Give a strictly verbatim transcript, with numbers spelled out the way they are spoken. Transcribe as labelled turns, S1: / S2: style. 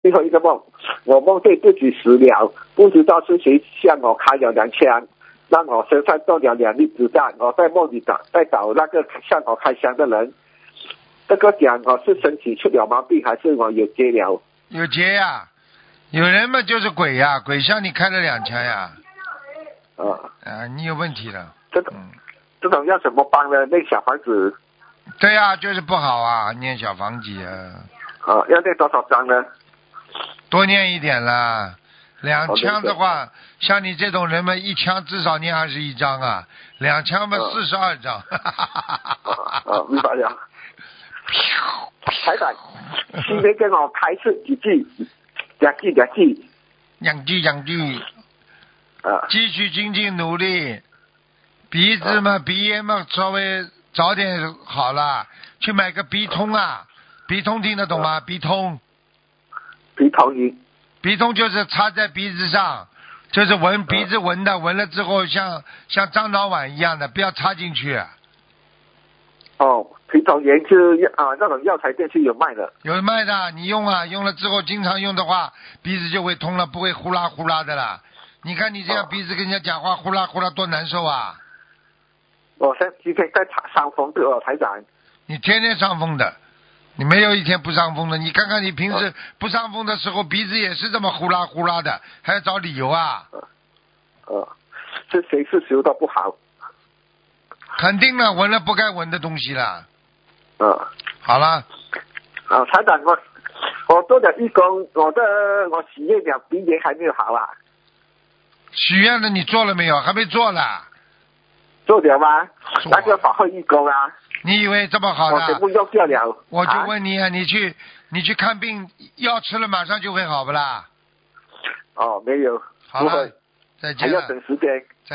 S1: 最后一个梦，我梦见自己死了，不知道是谁向我开了两枪，让我身上中了两粒子弹。我在梦里找在找那个向我开枪的人。这个讲我是身体出了毛病，还是我有结了？
S2: 有结呀、啊，有人嘛就是鬼呀、啊，鬼向你开了两枪呀。
S1: 啊
S2: 啊，你有问题了。
S1: 这种、
S2: 嗯、
S1: 这种要怎么帮呢？那小房子。
S2: 对呀、啊，就是不好啊，念小房子啊。
S1: 啊，要念多少章呢？
S2: 多念一点啦。两枪的话，哦、像你这种人嘛，一枪至少念二十一章啊，两枪嘛四十二章。
S1: 啊啊，明白了。台长，今天跟我开示几句，两句两句。
S2: 两句两句。
S1: 啊。
S2: 继续精进努力。鼻子嘛，啊、鼻炎嘛，稍微早点好了，去买个鼻通啊。鼻通听得懂吗？
S1: 啊、
S2: 鼻通。
S1: 鼻通仪。
S2: 鼻通就是插在鼻子上，就是闻鼻子闻的，闻了之后像像樟脑丸一样的，不要插进去。
S1: 哦，鼻通炎是啊，那种药材店是有卖的。
S2: 有卖的，你用啊，用了之后经常用的话，鼻子就会通了，不会呼啦呼啦的了。你看你这样鼻子跟人家讲话呼啦呼啦多难受啊！
S1: 我现今天在伤风的哦，台长。
S2: 你天天伤风的。你没有一天不伤风的，你看看你平时不伤风的时候，鼻子也是这么呼啦呼啦的，还要找理由啊？
S1: 呃，这谁是修的不好？
S2: 肯定了，闻了不该闻的东西了。
S1: 嗯、呃。
S2: 好了。
S1: 啊，台长，我我做了义工，我的我许愿了，鼻炎还没有好啊。
S2: 许愿了，你做了没有？还没做呢。
S1: 做了吗？那个法会义工啊。
S2: 你以为这么好的？
S1: 我全部用掉了。
S2: 我就问你啊，你去你去看病，药吃了马上就会好不啦？
S1: 哦，没有。
S2: 好了，再见了。
S1: 还要等时间。